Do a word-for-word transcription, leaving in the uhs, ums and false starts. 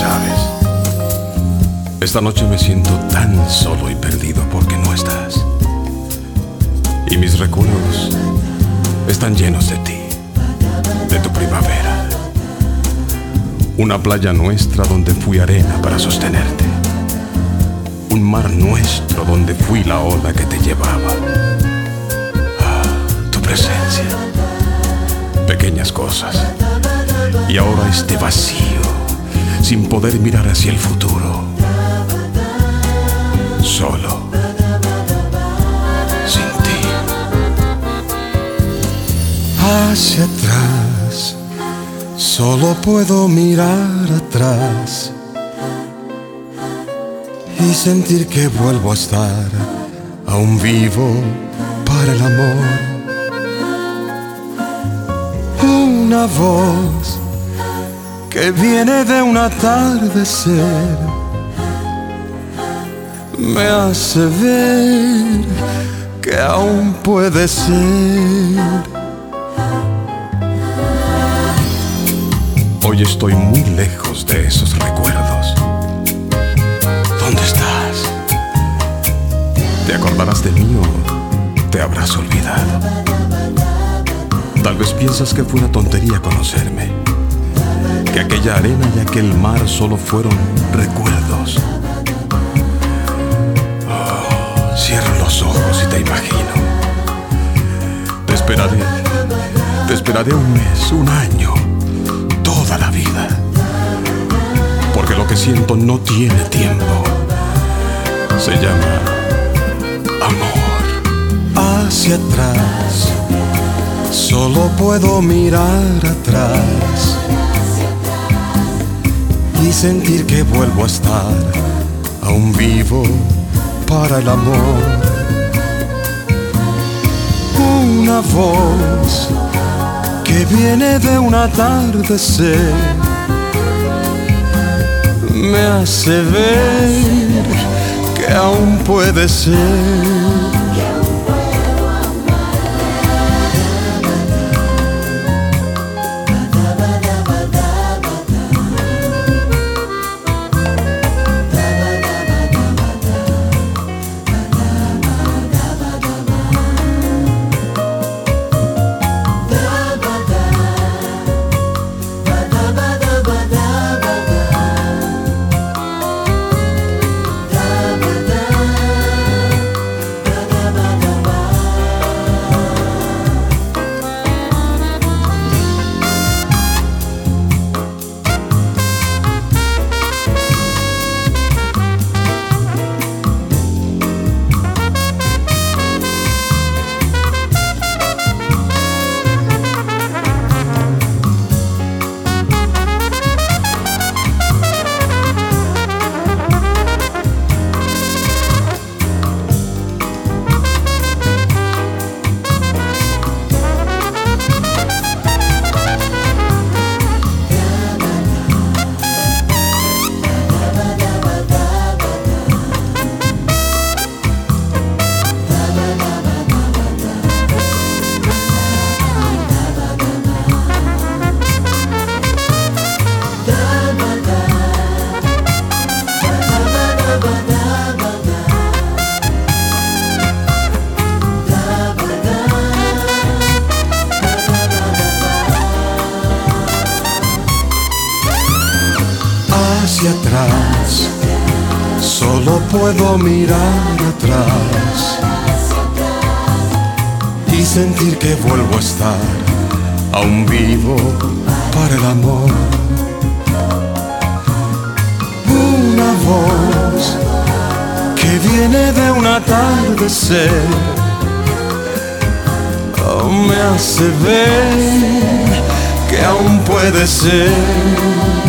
sabes, esta noche me siento tan solo y perdido porque no estás. Y mis recuerdos están llenos de ti, de tu primavera. Una playa nuestra donde fui arena para sostenerte. Un mar nuestro donde fui la ola que te llevaba. Ah, tu presencia. Pequeñas cosas. Y ahora este vacío, sin poder mirar hacia el futuro. Solo. Sin ti. Hacia atrás, solo puedo mirar atrás y sentir que vuelvo a estar aún vivo para el amor. Una voz que viene de un atardecer me hace ver que aún puede ser. Hoy estoy muy lejos de esos recuerdos. ¿Dónde estás? ¿Te acordarás de mí o te habrás olvidado? Tal vez piensas que fue una tontería conocerme, que aquella arena y aquel mar solo fueron recuerdos. Oh, cierro los ojos y te imagino. Te esperaré, te esperaré un mes, un año, toda la vida, porque lo que siento no tiene tiempo. Se llama amor. Hacia atrás, solo puedo mirar atrás y sentir que vuelvo a estar aún vivo para el amor. Una voz que viene de un atardecer me hace ver que aún puede ser. Hacia atrás, solo puedo mirar atrás y sentir que vuelvo a estar aún vivo para el amor. Una voz que viene de un atardecer oh, me hace ver que aún puede ser.